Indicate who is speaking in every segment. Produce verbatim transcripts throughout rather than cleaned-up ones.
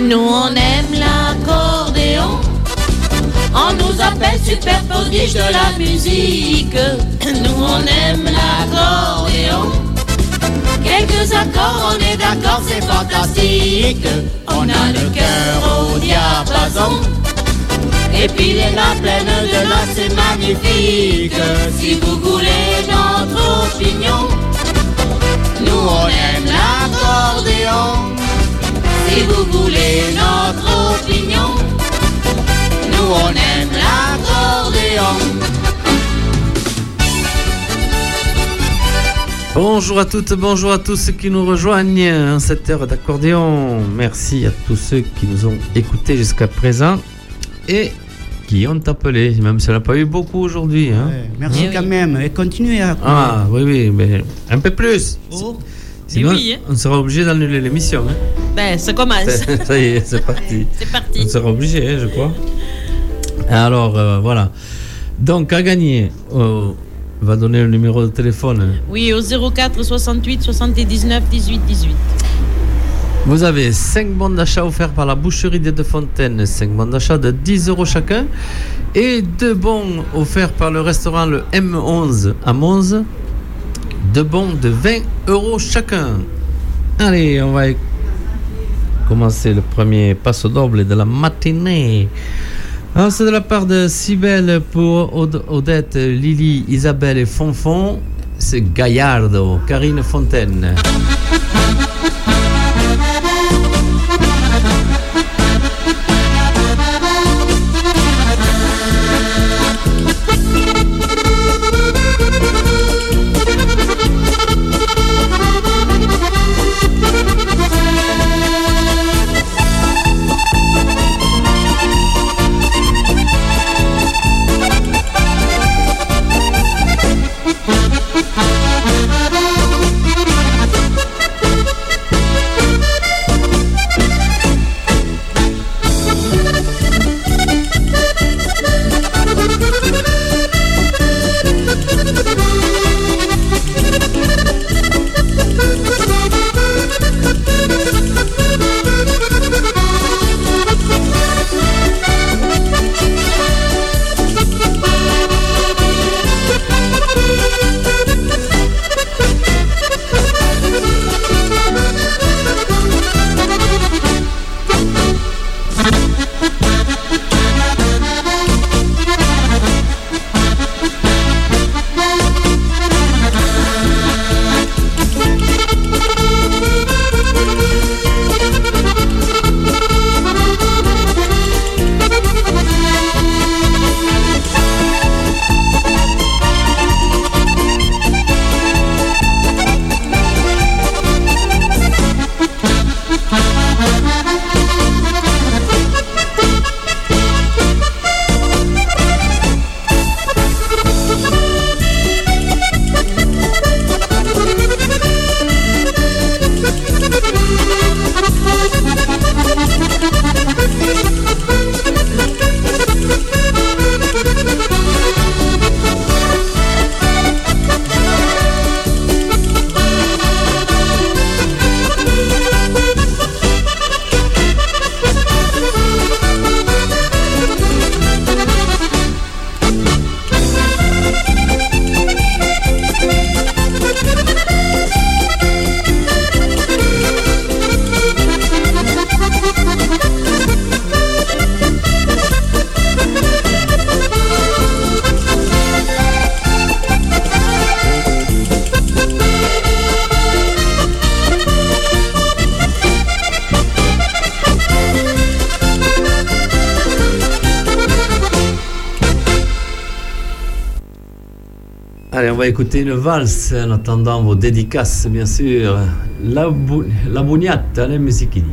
Speaker 1: Nous on aime l'accordéon. On nous appelle super prodige de la musique. Nous on aime l'accordéon. Quelques accords, on est d'accord, c'est fantastique. On a le cœur au diapason. Et puis les mains pleines de notes, c'est magnifique. Si vous voulez notre opinion, nous on aime l'accordéon. Si vous voulez notre opinion, nous on aime l'accordéon.
Speaker 2: Bonjour à toutes, bonjour à tous ceux qui nous rejoignent en cette heure d'accordéon. Merci à tous ceux qui nous ont écoutés jusqu'à présent et qui ont appelé, même si on n'a pas eu beaucoup aujourd'hui. Hein.
Speaker 3: Ouais, merci oui, quand oui. même, et continuez à...
Speaker 2: Ah oui, oui, mais un peu plus. Oh. Sinon, oui, hein. on sera obligé d'annuler l'émission. Hein.
Speaker 1: Ben, ça commence.
Speaker 2: Ça y est, c'est parti.
Speaker 1: C'est parti.
Speaker 2: On sera obligé, hein, je crois. Alors, euh, voilà. Donc, à gagner... Euh, on va donner le numéro de téléphone.
Speaker 1: Oui, au zéro quatre soixante-huit soixante-dix-neuf dix-huit dix-huit.
Speaker 2: Vous avez cinq bons d'achat offerts par la boucherie des Deux Fontaines, cinq bons d'achat de dix euros chacun, et deux bons offerts par le restaurant le M onze à Mons, deux bons de vingt euros chacun. Allez, on va commencer le premier passo doble de la matinée. Alors, c'est de la part de Cybèle pour Odette, Lily, Isabelle et Fonfon. C'est Gaillardo, Karine Fontaine. Allez, on va écouter une valse en attendant vos dédicaces, bien sûr. La, bu- la bugnata nel Mesichini.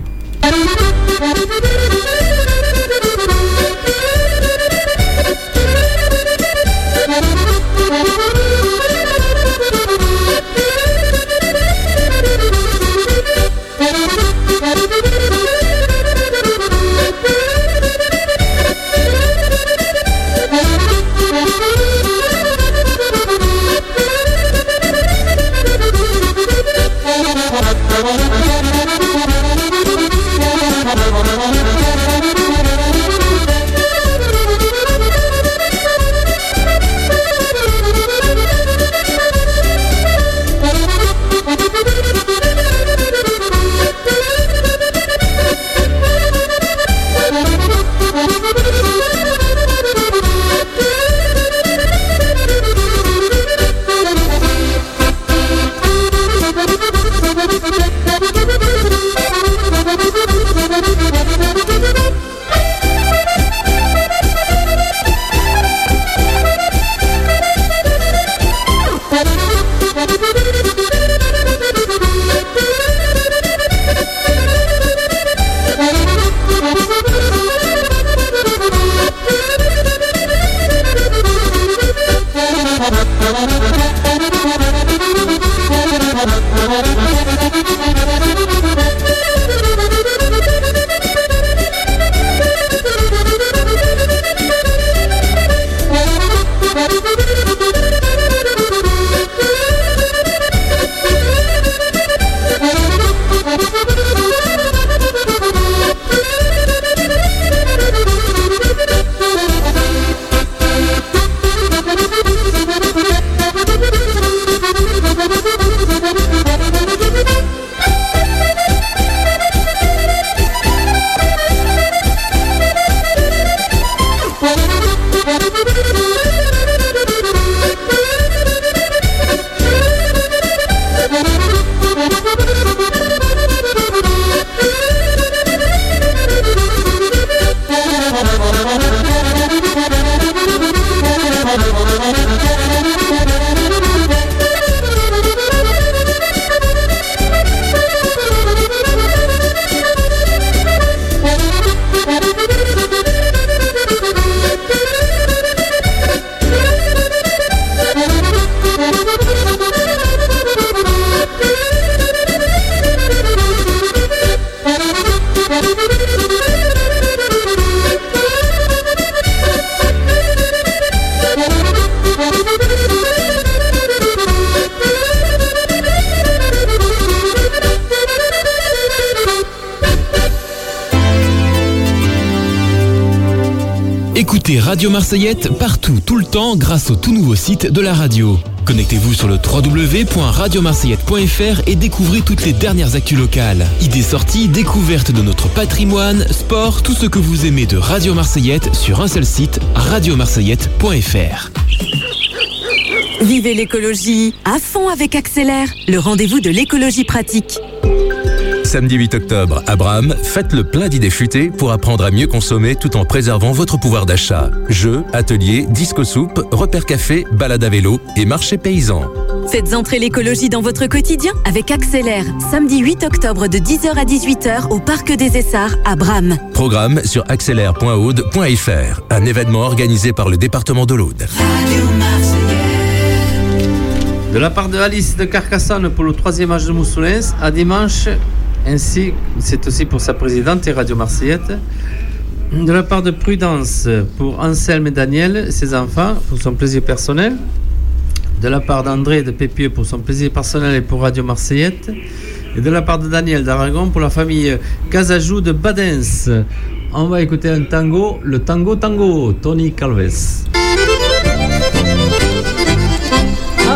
Speaker 4: Thank you. Écoutez Radio Marseillette partout, tout le temps, grâce au tout nouveau site de la radio. Connectez-vous sur le w w w point radio marseillette point f r et découvrez toutes les dernières actus locales. Idées sorties, découvertes de notre patrimoine, sport, tout ce que vous aimez de Radio Marseillette sur un seul site, radio marseillette point f r.
Speaker 5: Vivez l'écologie à fond avec Accélère, le rendez-vous de l'écologie pratique.
Speaker 6: Samedi huit octobre, à Bram, faites le plein d'idées futées pour apprendre à mieux consommer tout en préservant votre pouvoir d'achat. Jeux, ateliers, disco-soupe, repères café, balade à vélo et marché paysan.
Speaker 5: Faites entrer l'écologie dans votre quotidien avec Accélère. Samedi huit octobre de dix heures à dix-huit heures au Parc des Essarts à Bram.
Speaker 6: Programme sur accélère point aude point f r. Un événement organisé par le département de l'Aude.
Speaker 2: De la part de Alice de Carcassonne pour le troisième âge de Moussoulens, à dimanche, ainsi c'est aussi pour sa présidente et Radio Marseillette. De la part de Prudence pour Anselme et Daniel, ses enfants, pour son plaisir personnel. De la part d'André de Pépieux pour son plaisir personnel et pour Radio Marseillette. Et de la part de Daniel d'Aragon pour la famille Casajou de Badens. On va écouter un tango, le tango tango, Tony Calves. Ah.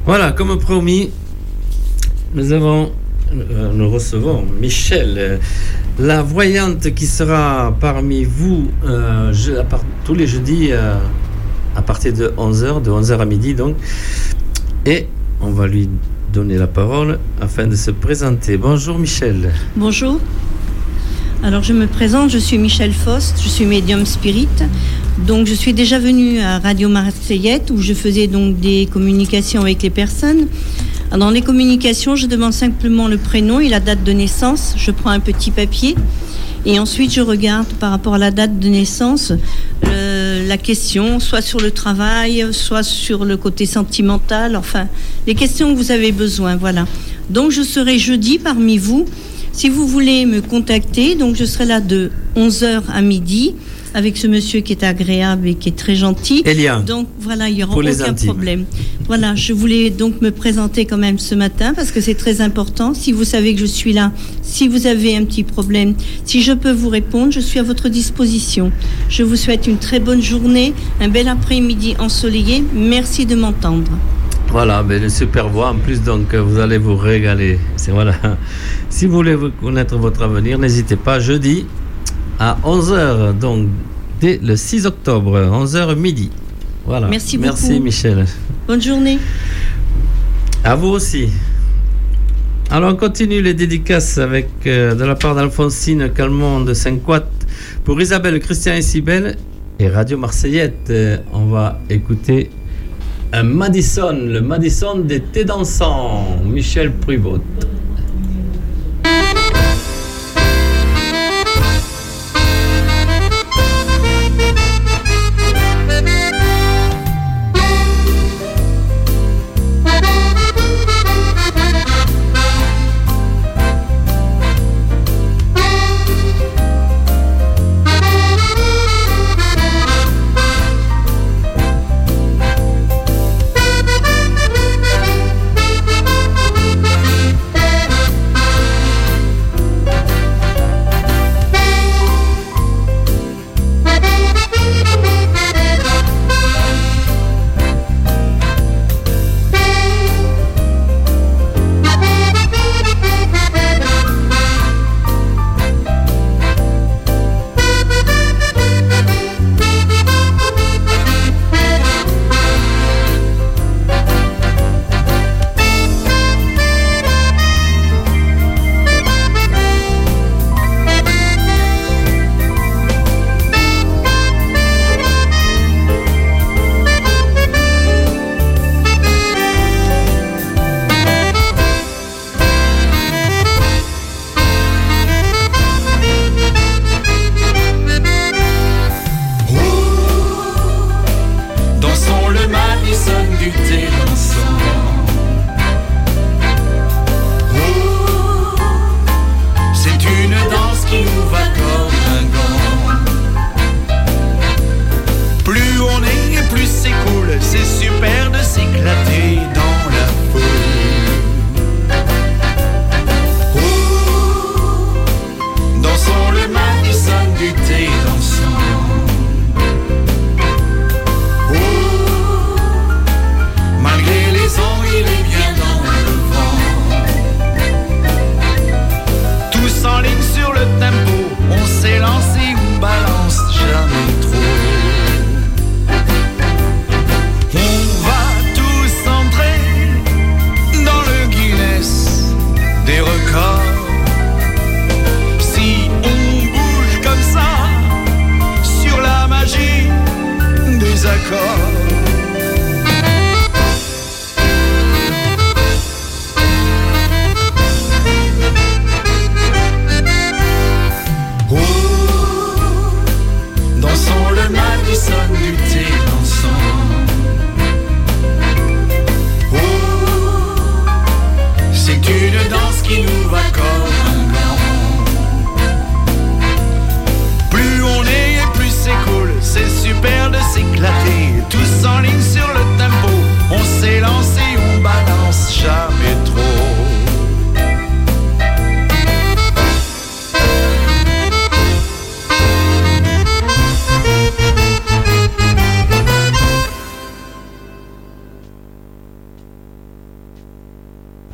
Speaker 2: Voilà, comme promis, nous avons, euh, nous recevons Michel, euh, la voyante qui sera parmi vous euh, je, à part, tous les jeudis euh, à partir de onze heures, de onze heures à midi donc. Et on va lui donner la parole afin de se présenter. Bonjour Michel.
Speaker 7: Bonjour. Alors je me présente, je suis Michel Faust, je suis médium spirit. Donc je suis déjà venue à Radio Marseillette où je faisais donc des communications avec les personnes. Dans les communications, je demande simplement le prénom et la date de naissance. Je prends un petit papier et ensuite je regarde par rapport à la date de naissance euh, la question, soit sur le travail, soit sur le côté sentimental, enfin les questions que vous avez besoin, voilà. Donc je serai jeudi parmi vous. Si vous voulez me contacter, donc je serai là de onze heures à midi avec ce monsieur qui est agréable et qui est très gentil.
Speaker 2: Elia.
Speaker 7: Donc voilà, il n'y aura aucun problème. Voilà, je voulais donc me présenter quand même ce matin parce que c'est très important. Si vous savez que je suis là, si vous avez un petit problème, si je peux vous répondre, je suis à votre disposition. Je vous souhaite une très bonne journée, un bel après-midi ensoleillé. Merci de m'entendre.
Speaker 2: Voilà, ben, une super voix en plus, donc vous allez vous régaler. C'est, voilà. Si vous voulez connaître votre avenir, n'hésitez pas, jeudi à onze heures, donc dès le six octobre, onze heures midi. Voilà.
Speaker 7: Merci beaucoup.
Speaker 2: Merci Michel.
Speaker 7: Bonne journée.
Speaker 2: À vous aussi. Alors on continue les dédicaces avec euh, de la part d'Alphonsine Calmont de Saint-Coat pour Isabelle, Christian et Cybèle et Radio Marseillette. Euh, on va écouter un Madison, le Madison des thés dansants, Michel Pruvot.
Speaker 8: Thank you.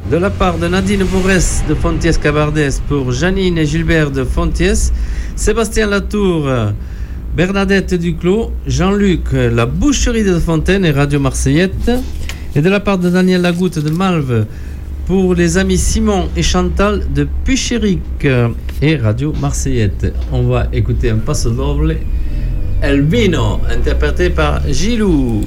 Speaker 2: de la part de Nadine Bourrès de Fontiès-Cabardès pour Janine et Gilbert de Fontiès, Sébastien Latour, Bernadette Duclos, Jean-Luc, la Boucherie de Fontaine et Radio Marseillette, et de la part de Daniel Lagoutte de Malves pour les amis Simon et Chantal de Puchéric et Radio Marseillette. On va écouter un passo doble, El Vino, interprété par Gilou.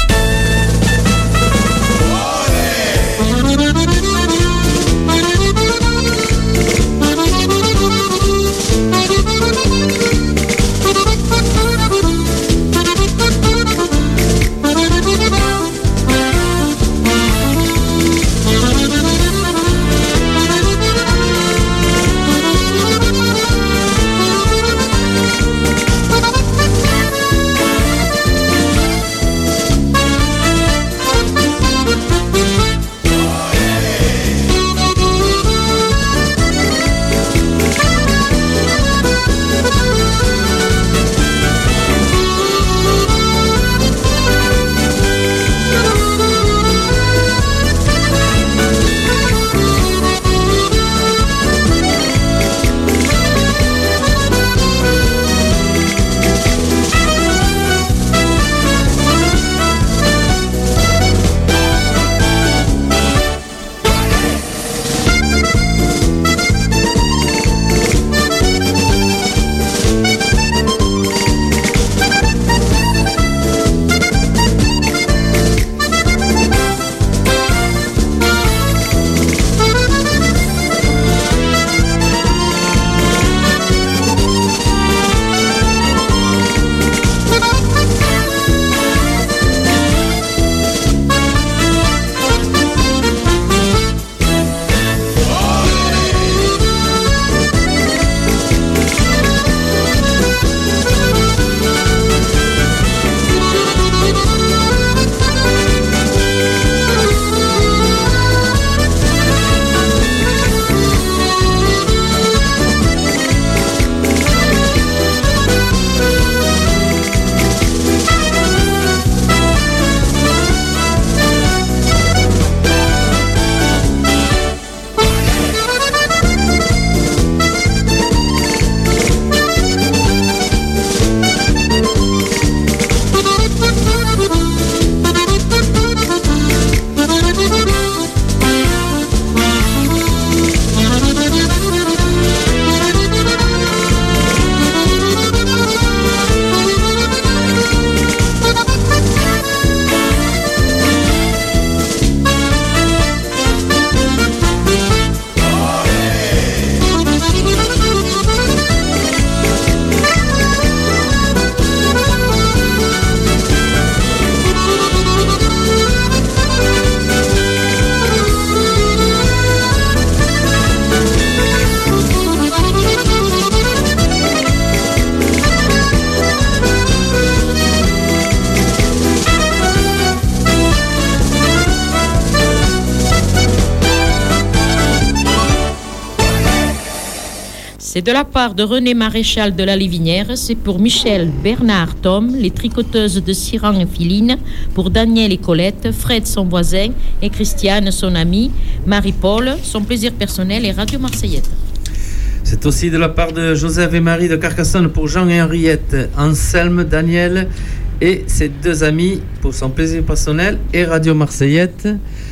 Speaker 1: C'est de la part de René Maréchal de la Lévinière, c'est pour Michel, Bernard, Tom, les tricoteuses de Siran et Philine, pour Daniel et Colette, Fred son voisin et Christiane son ami, Marie-Paul, son plaisir personnel et Radio Marseillette.
Speaker 2: C'est aussi de la part de Joseph et Marie de Carcassonne pour Jean et Henriette, Anselme, Daniel et ses deux amis pour son plaisir personnel et Radio Marseillette.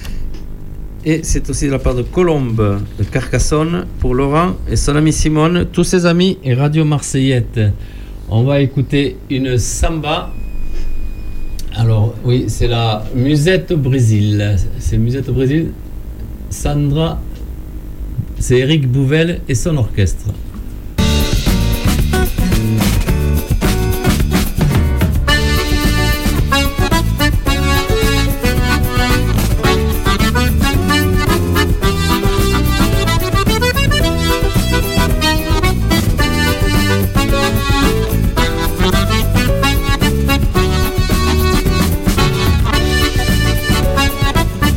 Speaker 2: Et c'est aussi de la part de Colombe de Carcassonne pour Laurent et son ami Simone, tous ses amis et Radio Marseillette. On va écouter une samba. Alors oui, c'est la Musette au Brésil. C'est Musette au Brésil. Sandra, c'est Éric Bouvel et son orchestre.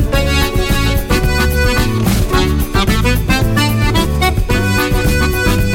Speaker 8: Thank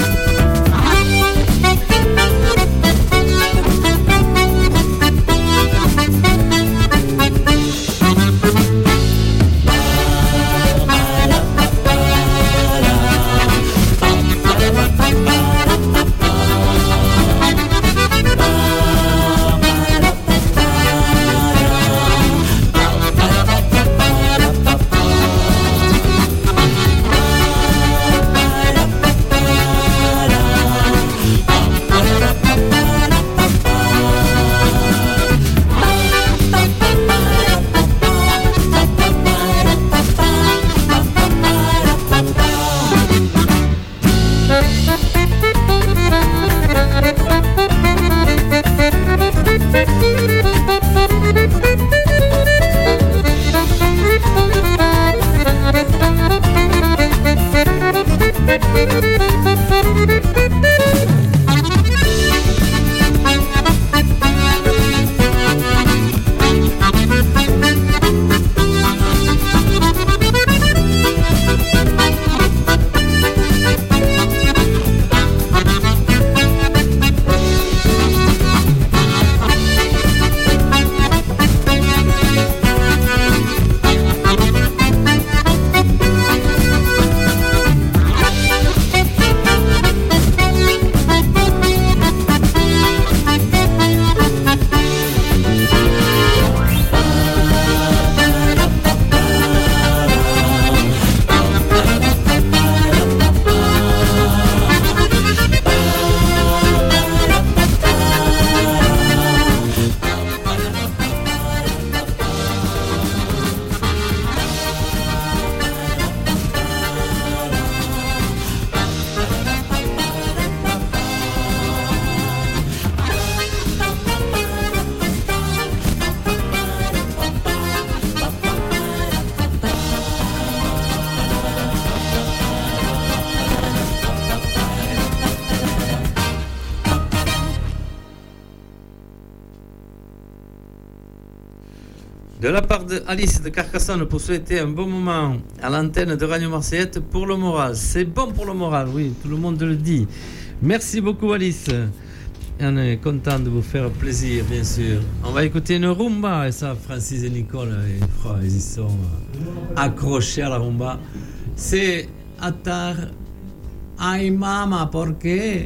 Speaker 2: De la part de Alice de Carcassonne pour souhaiter un bon moment à l'antenne de Radio Marseillette pour le moral. C'est bon pour le moral, oui, tout le monde le dit. Merci beaucoup Alice. On est content de vous faire plaisir, bien sûr. On va écouter une rumba, et ça, Francis et Nicole, ils, oh, ils y sont accrochés à la rumba. C'est Atar Ay Mama, porque...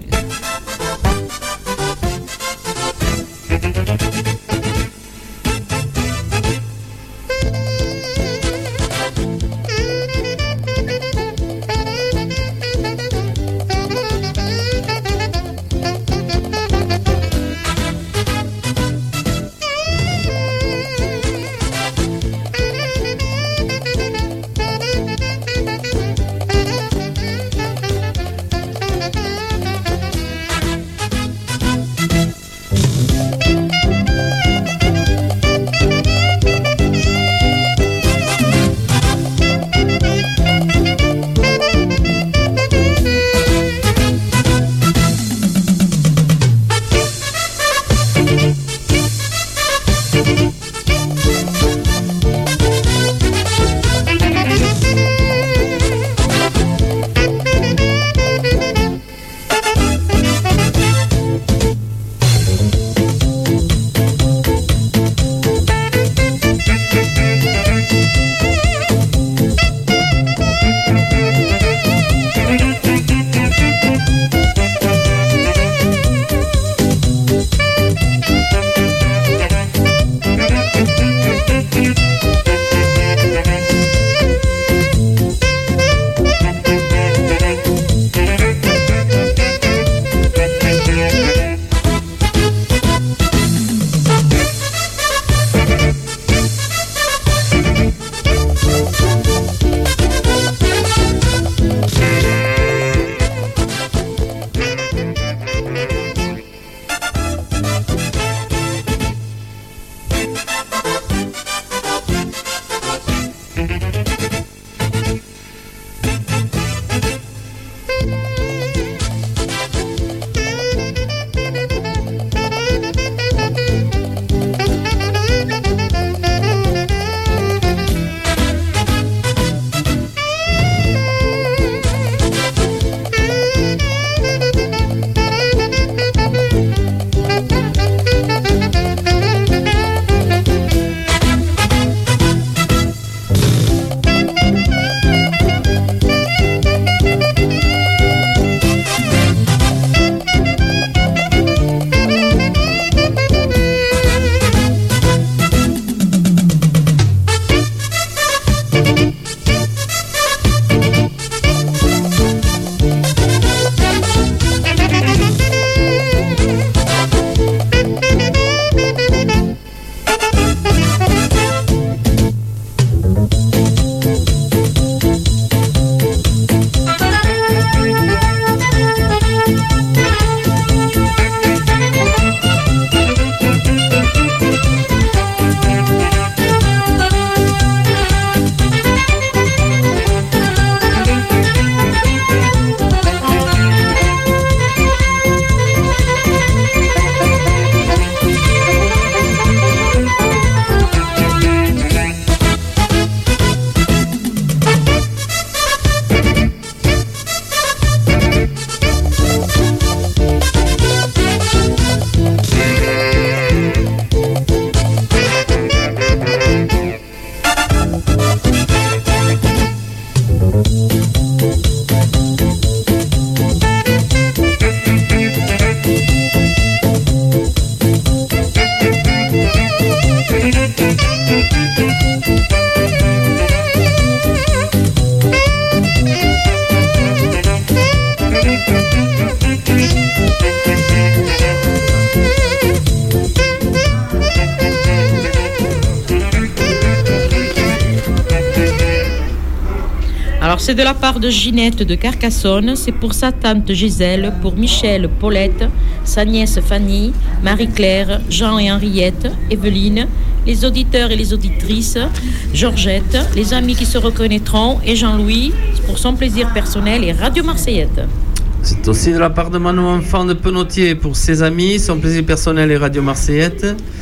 Speaker 8: Alors c'est de la part de Ginette de Carcassonne, c'est pour sa tante Gisèle, pour Michel, Paulette, sa nièce Fanny, Marie-Claire, Jean et Henriette, Evelyne, les auditeurs et les auditrices, Georgette, les amis qui se reconnaîtront et Jean-Louis, pour son plaisir personnel et Radio Marseillette.
Speaker 2: C'est aussi de la part de Manon Enfant de Penotier pour ses amis, son plaisir personnel et Radio Marseillette.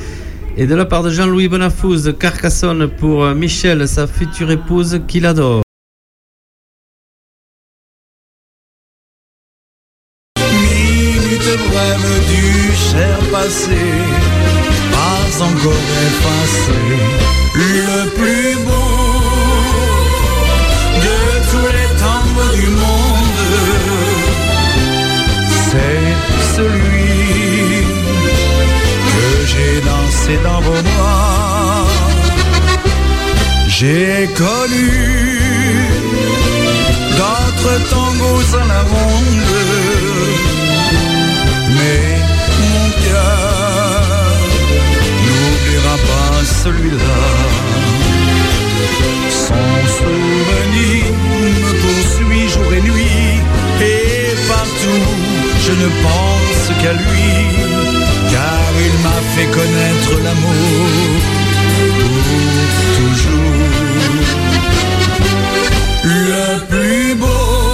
Speaker 2: Et de la part de Jean-Louis Bonafous de Carcassonne pour Michel, sa future épouse qu'il adore.
Speaker 9: Minute brève du cher passé, pas encore effacé, le plus beau de tous les tangos du monde, c'est celui que j'ai dansé dans vos bras. J'ai connu d'autres tangos à la ronde, mais mon cœur n'oubliera pas celui-là. Son souvenir me poursuit jour et nuit, et partout je ne pense qu'à lui, car il m'a fait connaître l'amour pour toujours. Le plus beau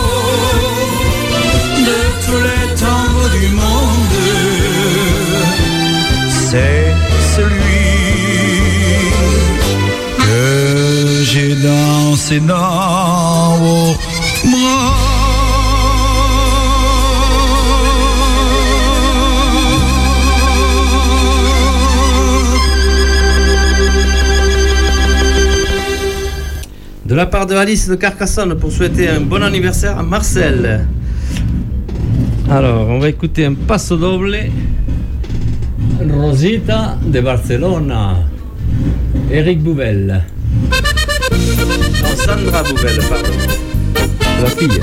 Speaker 9: de tous les tangos du monde, c'est celui que j'ai dansé dans vos bras.
Speaker 2: De la part de Alice de Carcassonne pour souhaiter un bon anniversaire à Marcel. Alors, on va écouter un passo doble. Rosita de Barcelona. Eric Bouvel. Non, Sandra Bouvel, pardon. La fille.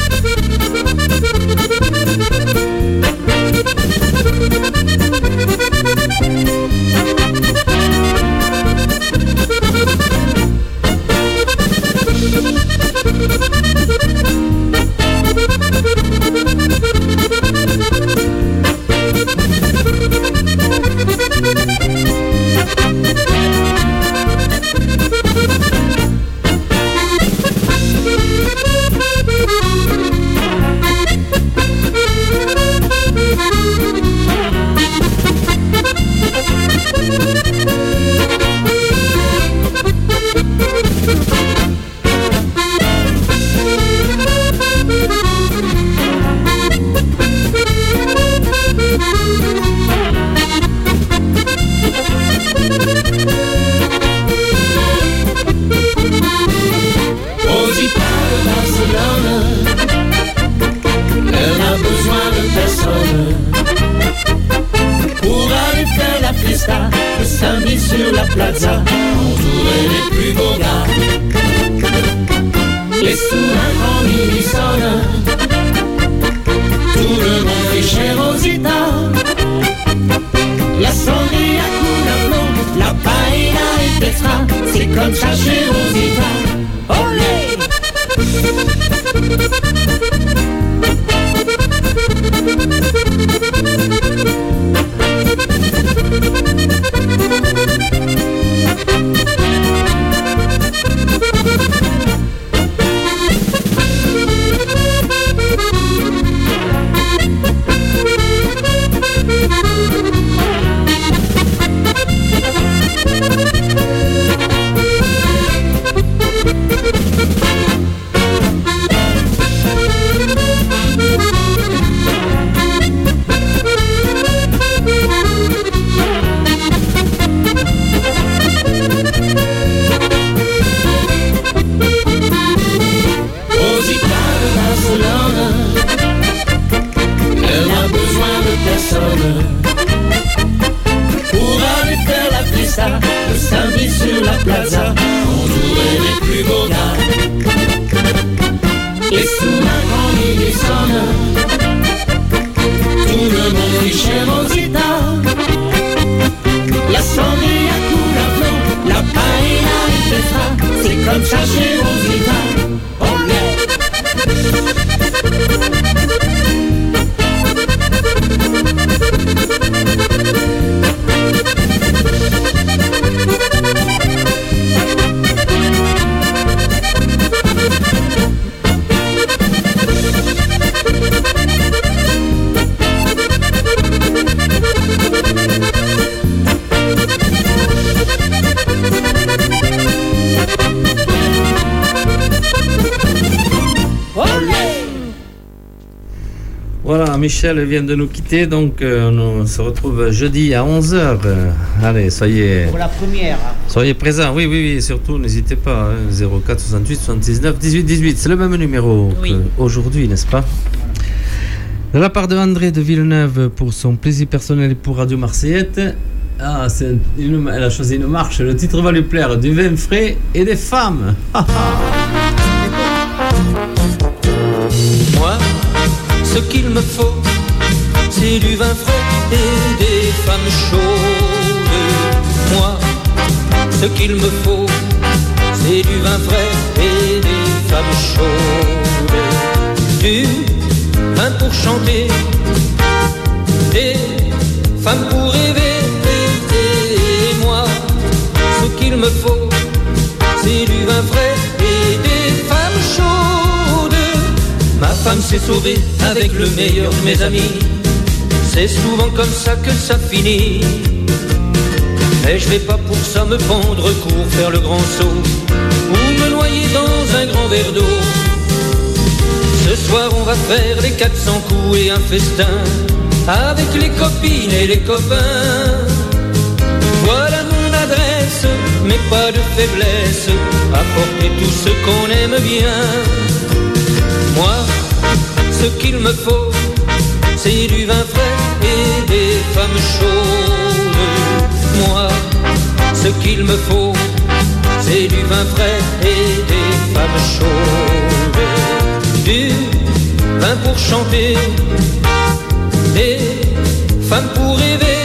Speaker 1: Le samedi sur la plaza, entouré des plus beaux gars. Et sous un grand mini-sonne, tout le monde fait chez Rosita. La sangria coule à flot, la paella est extra. C'est comme ça chez Rosita. Olé! Le samedi sur la plaza, entouré des plus beaux gars. Et sous un grand mini-sonne, tout le monde rit chez Rosita. La sangria coule à flot, la paella est extra. C'est comme ça chez Rosita.
Speaker 2: Voilà, Michel vient de nous quitter, donc euh, on se retrouve jeudi à onze heures. Euh, allez, soyez...
Speaker 3: Pour la première.
Speaker 2: Soyez présents, oui, oui, oui, surtout n'hésitez pas, hein, zéro quatre soixante-huit soixante-dix-neuf dix-huit dix-huit, c'est le même numéro oui. qu'aujourd'hui, n'est-ce pas? De la part de André de Villeneuve pour son plaisir personnel et pour Radio Marseillette. Ah, c'est une, elle a choisi une marche, le titre va lui plaire, du vin frais et des femmes.
Speaker 10: Moi, ce qu'il me faut, c'est du vin frais et des femmes chaudes. Moi, ce qu'il me faut, c'est du vin frais et des femmes chaudes. Du vin pour chanter, des femmes pour rêver. Et moi, ce qu'il me faut, c'est du vin frais et des femmes chaudes. Ma femme s'est sauvée avec le meilleur de mes amis. C'est souvent comme ça que ça finit. Mais je vais pas pour ça me pendre court, faire le grand saut ou me noyer dans un grand verre d'eau. Ce soir on va faire les quatre cents coups et un festin avec les copines et les copains. Voilà mon adresse, mais pas de faiblesse, apporter tout ce qu'on aime bien. Moi, ce qu'il me faut, c'est du vin frais et des femmes chaudes. Moi, ce qu'il me faut, c'est du vin frais et des femmes chaudes. Du vin pour chanter, des femmes pour rêver.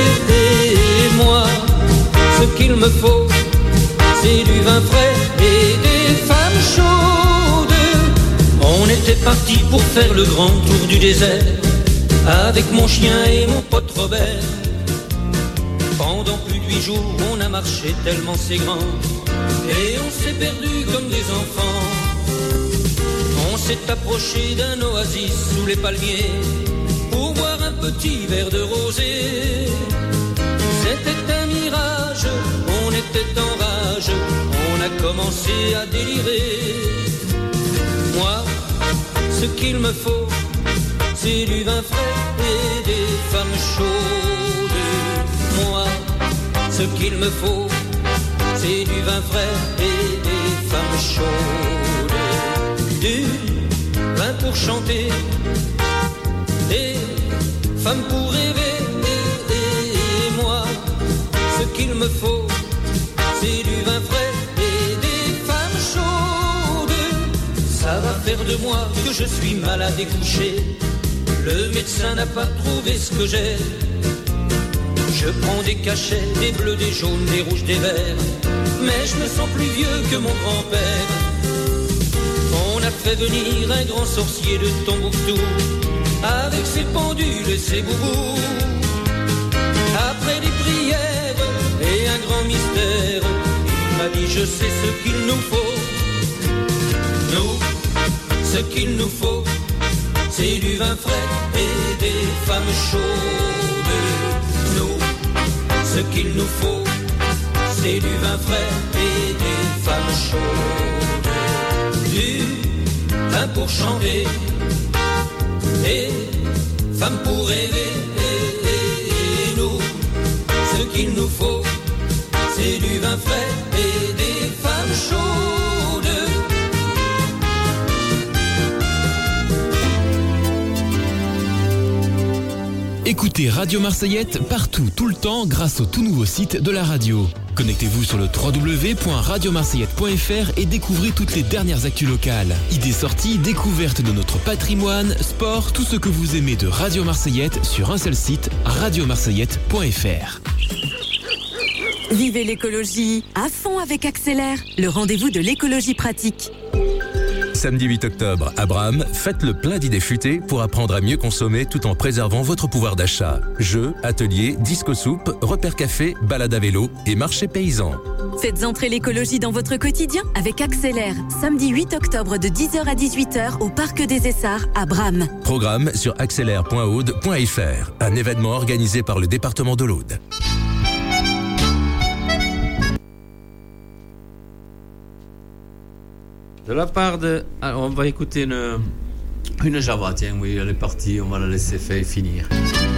Speaker 10: Et moi, ce qu'il me faut, c'est du vin frais et des femmes chaudes. On était parti pour faire le grand tour du désert avec mon chien et mon pote Robert. Pendant plus de huit jours, on a marché tellement c'est grand et on s'est perdu comme des enfants. On s'est approché d'un oasis sous les palmiers pour boire un petit verre de rosé. C'était un mirage, on était en rage, on a commencé à délirer. Moi, ce qu'il me faut, c'est du vin frais et des femmes chaudes. Moi, ce qu'il me faut, c'est du vin frais et des femmes chaudes. Du vin pour chanter, des femmes pour rêver. Et moi, ce qu'il me faut, c'est du vin frais et des femmes chaudes. Ça va faire de moi que je suis malade et couché. Le médecin n'a pas trouvé ce que j'ai. Je prends des cachets, des bleus, des jaunes, des rouges, des verts. Mais je me sens plus vieux que mon grand-père. On a fait venir un grand sorcier de Tombouctou avec ses pendules et ses boubous. Après des prières et un grand mystère, il m'a dit je sais ce qu'il nous faut. Nous, ce qu'il nous faut, c'est du vin frais et des femmes chaudes. Nous, ce qu'il nous faut, c'est du vin frais et des femmes chaudes. Du vin pour chanter et femmes pour rêver. Et nous, ce qu'il nous faut, c'est du vin frais et des femmes chaudes.
Speaker 4: Écoutez Radio Marseillette partout, tout le temps, grâce au tout nouveau site de la radio. Connectez-vous sur le w w w point radio marseillette point f r et découvrez toutes les dernières actus locales. Idées sorties, découvertes de notre patrimoine, sport, tout ce que vous aimez de Radio Marseillette sur un seul site, radio marseillette point f r.
Speaker 5: Vivez l'écologie à fond avec Accélère, le rendez-vous de l'écologie pratique.
Speaker 6: Samedi huit octobre, à Bram, faites le plein d'idées futées pour apprendre à mieux consommer tout en préservant votre pouvoir d'achat. Jeux, ateliers, disco-soupe, repères café, balade à vélo et marché paysan.
Speaker 5: Faites entrer l'écologie dans votre quotidien avec Accélère, samedi huit octobre de dix heures à dix-huit heures au Parc des Essarts à Bram.
Speaker 6: Programme sur accélère point aude point f r, un événement organisé par le département de l'Aude.
Speaker 2: De la part de... Alors, on va écouter une, Une Java, tiens, oui, elle est partie, on va la laisser faire finir.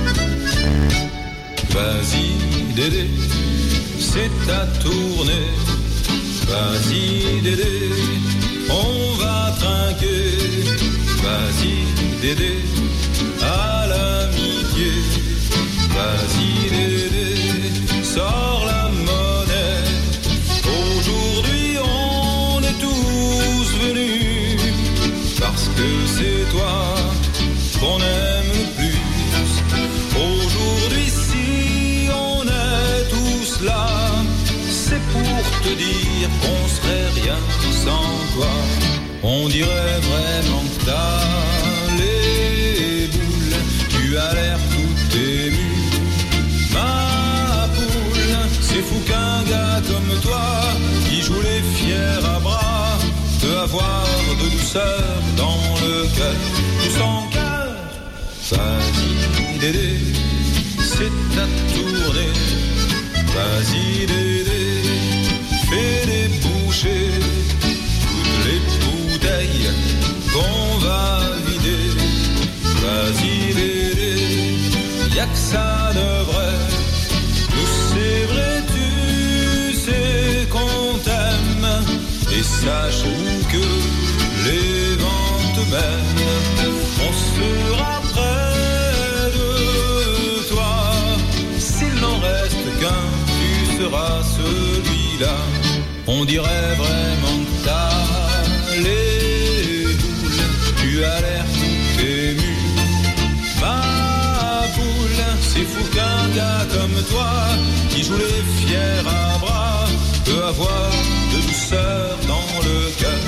Speaker 11: Vas-y Dédé, c'est ta tournée. Vas-y Dédé, on va trinquer. Vas-y Dédé, à l'amitié. Vas-y Dédé, sors la monnaie. Aujourd'hui on est tous venus parce que c'est toi qu'on aime le plus. Aujourd'hui si on est tous là, c'est pour te dire qu'on serait rien sans toi. On dirait vraiment que t'as les boules, tu as l'air tout ému. Ma poule, c'est fou qu'un gars comme toi, qui joue les fiers à bras, peut avoir de douceur dans le cœur, tout son cœur. Vas-y Dédé, c'est ta tournée. Vas-y Dédé, fais des bouchées, toutes les bouteilles qu'on va vider. Vas-y Dédé, y'a que ça de vrai. Nous c'est vrai, tu sais qu'on t'aime. Et sache que les vents te mènent. On sera près de toi. S'il n'en reste qu'un, tu seras celui-là. On dirait vraiment que t'as les boules, tu as l'air tout ému. Ma poule, c'est fou qu'un gars comme toi, qui joue les fiers à bras, peut avoir de douceur dans le cœur.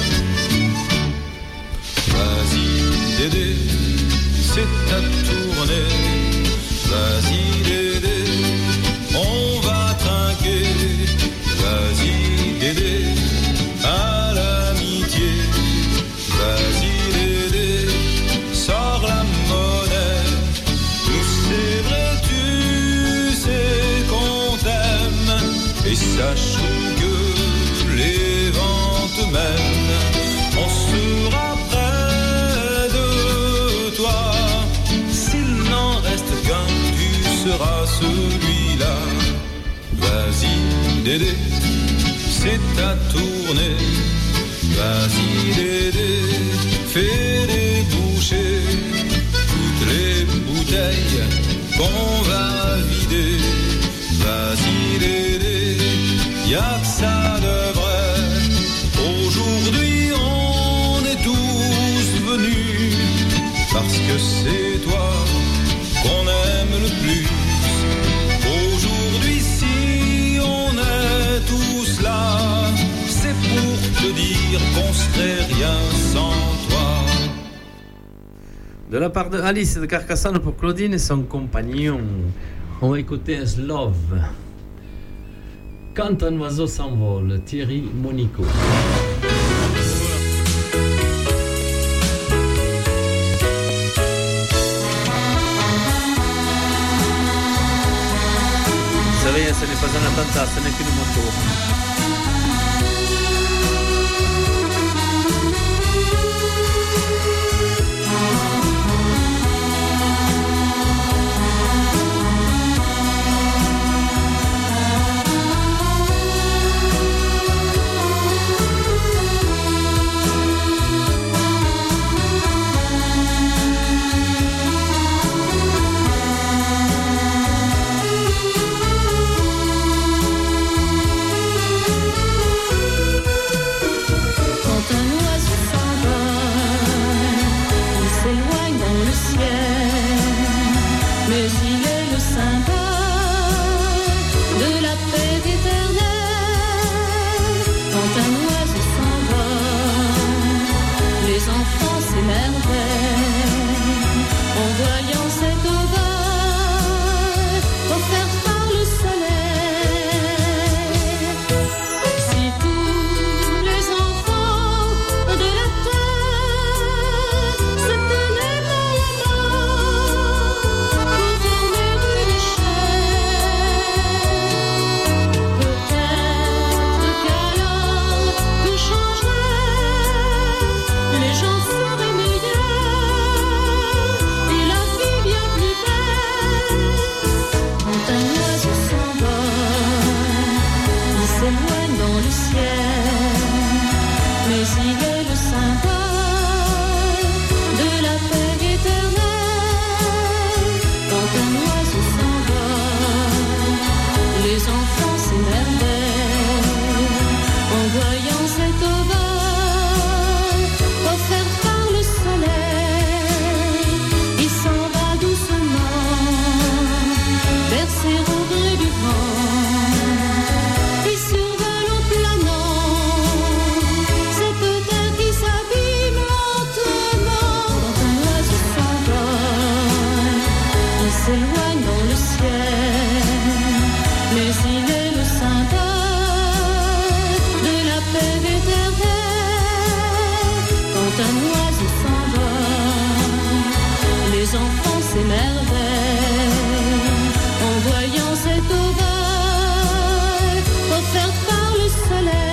Speaker 11: Vas-y Dédé, c'est ta tournée. Vas-y Dédé, on va trinquer. Vas-y Dédé, à l'amitié. Vas-y Dédé, sors la monnaie. Nous c'est vrai, tu sais qu'on t'aime. Et sache que les vents te mènent. On sera près de toi. S'il n'en reste qu'un, tu seras celui-là. Vas-y Dédé, c'est ta tournée. Vas-y Dédé, fais des bouchées, toutes les bouteilles qu'on va vider. Vas-y Dédé, y'a que ça de vrai. Aujourd'hui on est tous venus parce que c'est toi qu'on aime le plus. Aujourd'hui si on est tous là, c'est pour te dire qu'on serait rien sans toi.
Speaker 2: De la part de Alice de Carcassonne pour Claudine et son compagnon, on va écouter Slove. Quand un oiseau s'envole, Thierry Monico. Vous savez, ce n'est pas un attentat, ce n'est qu'une moto.
Speaker 1: Les gens seraient meilleurs. un oiseau s'envole, les enfants s'émerveillent en voyant cette ovale offerte par le soleil.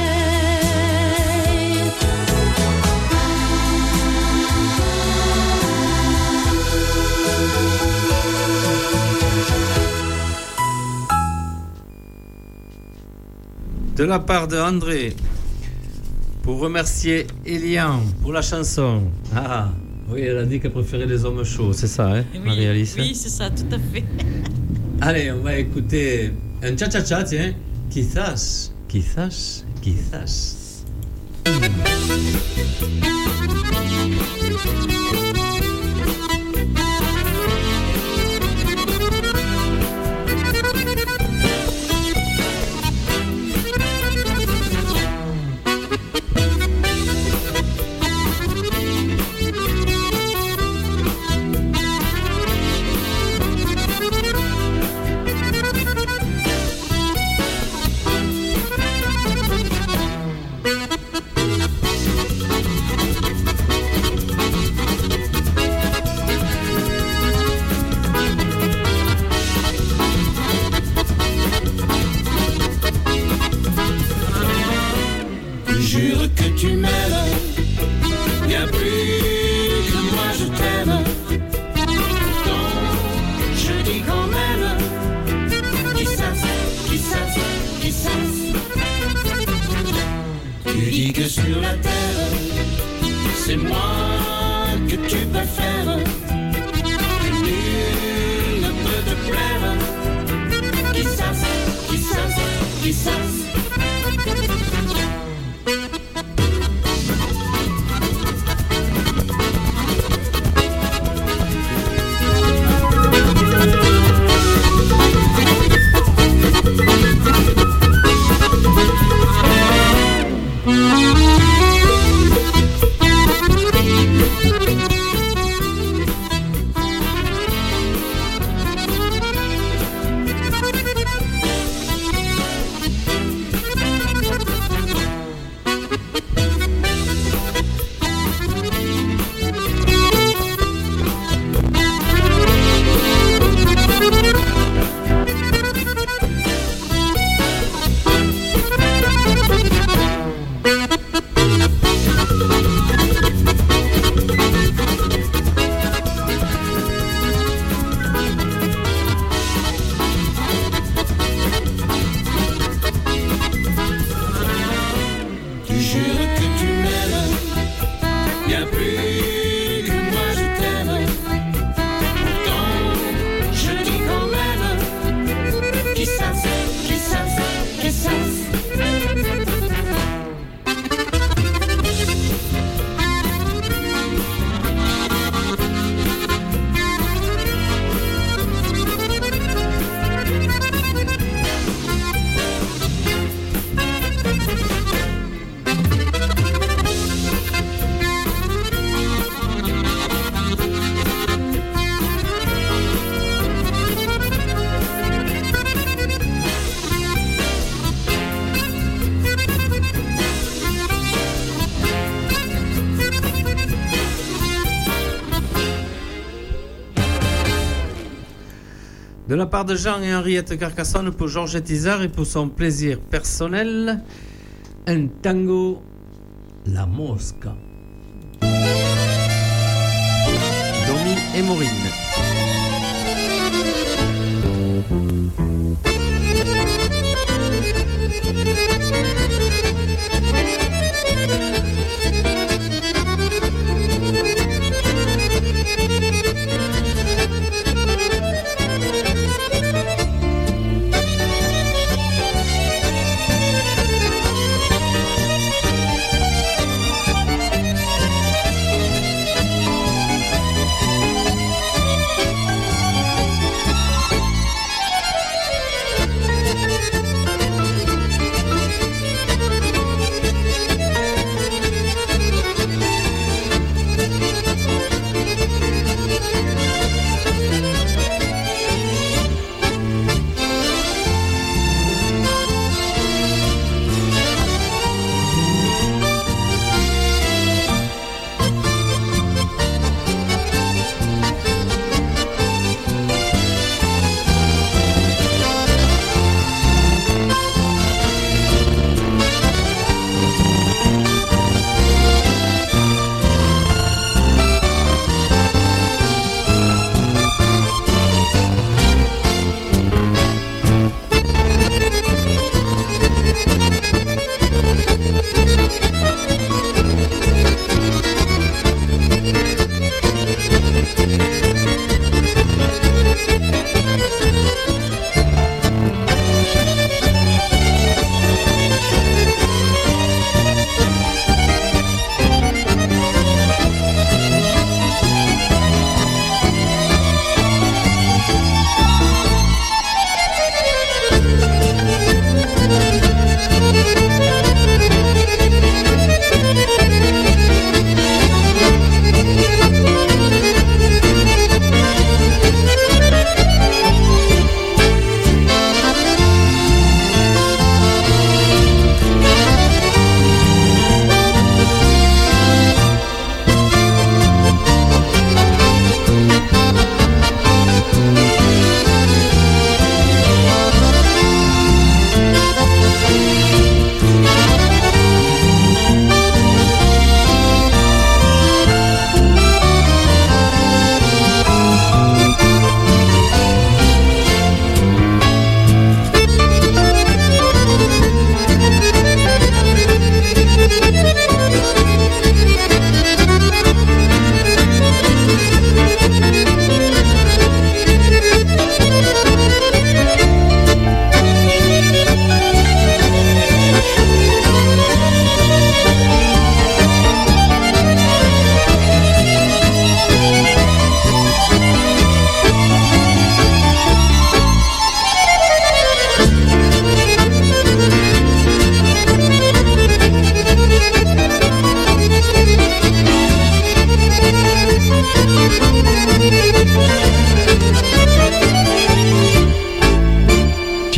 Speaker 2: De la part de André, pour remercier Elian pour la chanson. Ah, oui, elle a dit qu'elle préférait les hommes chauds, c'est ça, hein,
Speaker 8: Oui,
Speaker 2: Marie-Alice?
Speaker 8: oui, c'est ça, tout à fait.
Speaker 2: Allez, on va écouter un cha-cha-cha, tiens. Quizás, quizás, quizás.
Speaker 1: Jure que tu m'aimes, bien plus que moi je t'aime. Pourtant, je dis quand même, quizás, quizás, quizás. Tu dis que sur la terre, c'est moi que tu préfères, que nul ne peut te plaire. Quizás, quizás, quizás.
Speaker 2: De la part de Jean et Henriette Carcassonne pour Georgette Isard et pour son plaisir personnel, un tango, La Mosca. Domi et Maureen.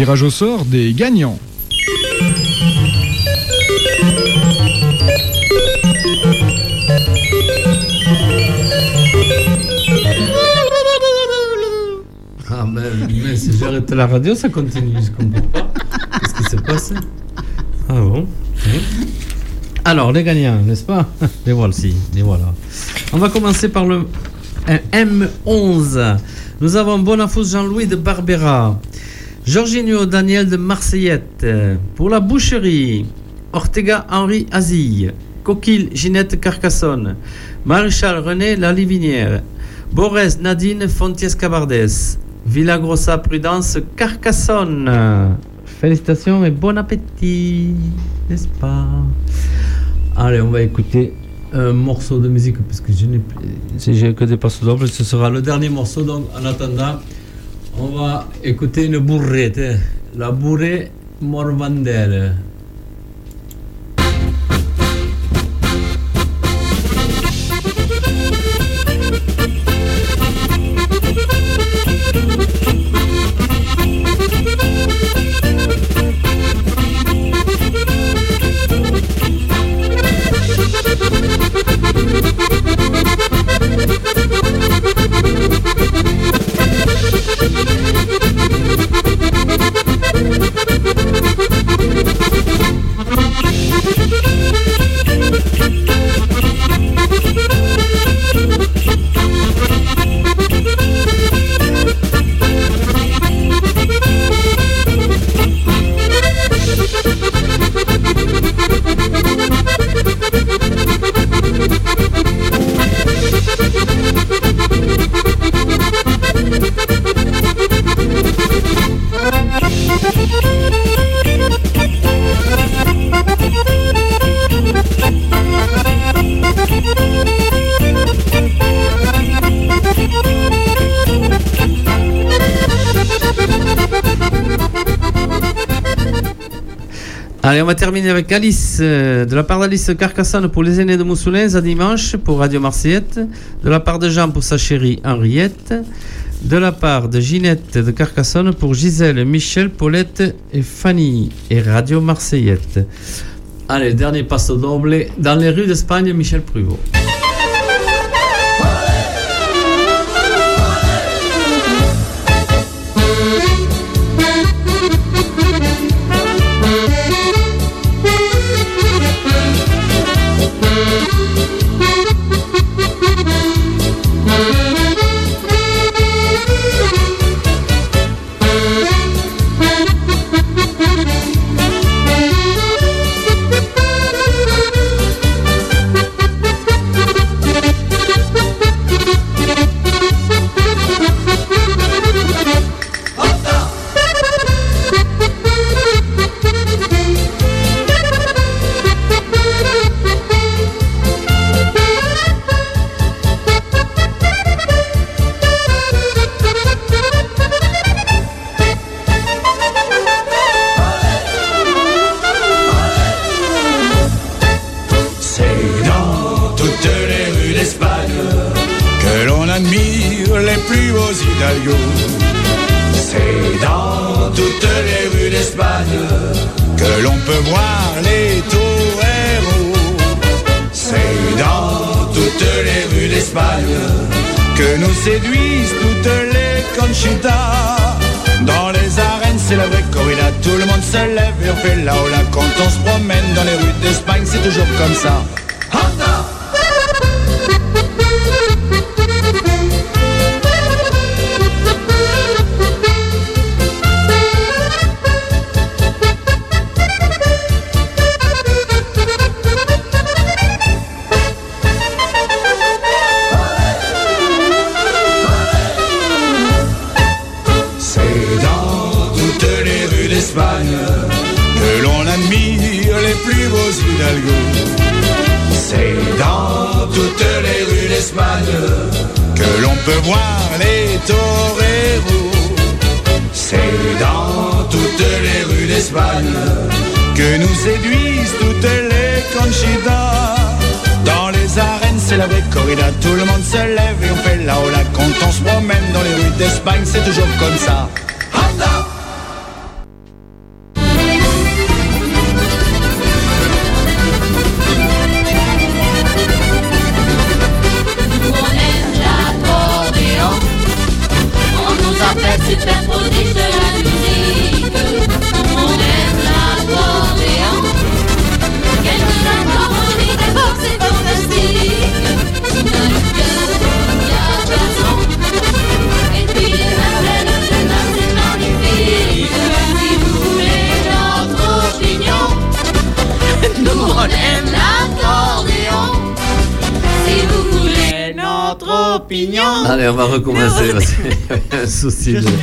Speaker 12: tirage au sort des gagnants.
Speaker 2: Ah mais, mais si j'arrête la radio, ça continue, je comprends pas. Qu'est-ce qui se passe? Ah bon? Oui. Alors, les gagnants, n'est-ce pas? Les voici, les voilà. On va commencer par le M onze. Nous avons Bonafous Jean-Louis de Barbera, Jorginho Daniel de Marseillette. Pour la boucherie, Ortega Henri Azille, Coquille Ginette Carcassonne, Maréchal René La Livinière, Borès Nadine Fontiès-Cabardès, Villagrossa Prudence Carcassonne. Félicitations et bon appétit, n'est-ce pas? Allez, on va écouter un morceau de musique parce que je n'ai plus, si j'ai que des passes doubles, ce sera le dernier morceau. Donc, en attendant, on va écouter une bourrette, la bourrée Morvandel. Allez, on va terminer avec Alice, euh, de la part d'Alice Carcassonne pour les aînés de Moussoulins à dimanche pour Radio Marseillette, de la part de Jean pour sa chérie Henriette, de la part de Ginette de Carcassonne pour Gisèle, Michel, Paulette et Fanny et Radio Marseillette. Allez, dernier passo doble dans les rues d'Espagne, Michel Pruvot.
Speaker 9: C'est dans toutes les rues d'Espagne que l'on peut voir les toreros. C'est dans toutes les rues d'Espagne que nous séduisent toutes les conchitas. Dans les arènes, c'est la vraie corrida. Tout le monde se lève et on fait la hola. Quand on se promène dans les rues d'Espagne, c'est toujours comme ça. Honda! Que l'on admire les plus beaux hidalgos. C'est dans toutes les rues d'Espagne que l'on peut voir les toreros. C'est dans toutes les rues d'Espagne que nous séduisent toutes les conchitas. Dans les arènes, c'est la vraie corrida. Tout le monde se lève et on fait la hola. Quand on se promène dans les rues d'Espagne, c'est toujours comme ça. Honda!
Speaker 1: notre opinion.
Speaker 2: Allez, on va recommencer parce qu'il y a un souci de...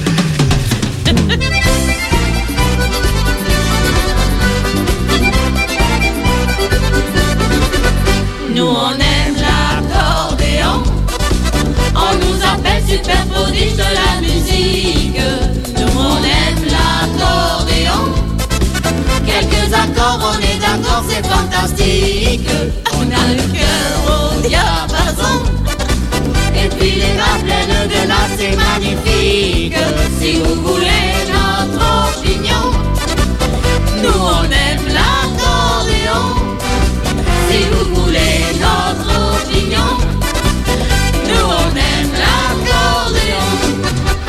Speaker 1: Nous on aime l'accordéon. On nous appelle super prodige de la musique. Nous on aime l'accordéon. Quelques accords, on est d'accord, c'est fantastique. On a le cœur au diapason. Et puis les mains pleines de là, c'est magnifique. Si vous voulez notre opinion, nous on aime l'accordéon. Si vous voulez notre opinion, nous on aime l'accordéon.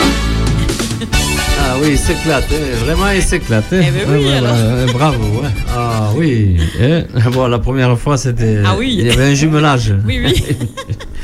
Speaker 2: Ah oui, il s'éclate, hein. Vraiment il s'éclate. Hein.
Speaker 8: Eh ben oui,
Speaker 2: ouais,
Speaker 8: alors.
Speaker 2: ouais, bravo. Hein. Ah oui. Hein. Bon, la première fois c'était.
Speaker 8: Ah oui.
Speaker 2: Il y avait un jumelage.
Speaker 8: Oui, oui.